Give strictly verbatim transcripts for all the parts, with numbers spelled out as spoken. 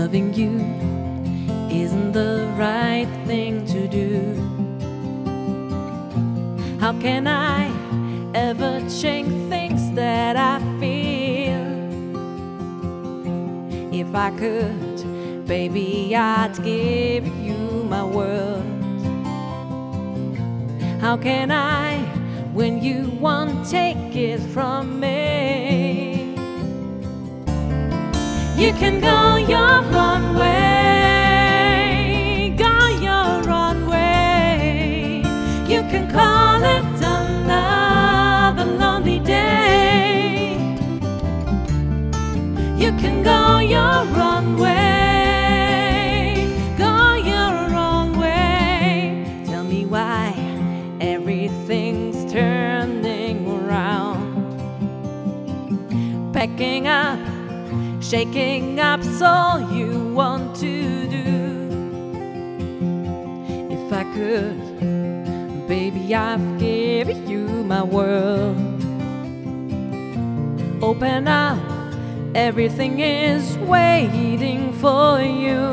loving you isn't the right thing to do. How can I ever change things that I feel? If I could, baby, I'd give you my world. How can I, when you won't take it from me? You can go your own way, go your own way. You can call it another lonely day. You can go your own way, go your own way. Tell me why everything's turning around, packing up, shaking up's all you want to do. If I could, baby, I'd give you my world. Open up, everything is waiting for you.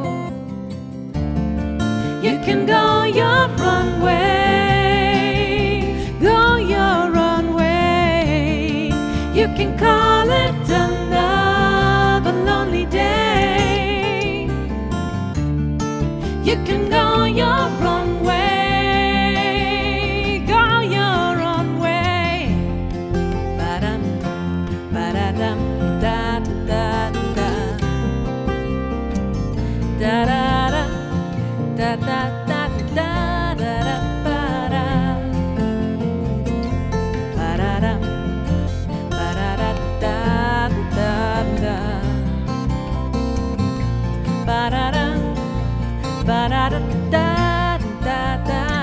You can go your own way, go your own way. You can call it another lonely day. You can go your own way, go your own way. Ba-dum, ba-da-dum, da-da-da-da. Da-da-da, da-da-da-da-da-da-ba-da. Ba-da-dum, ba-da-da-da-da-da. Ba-da-da, ba-da-da-da-da-da.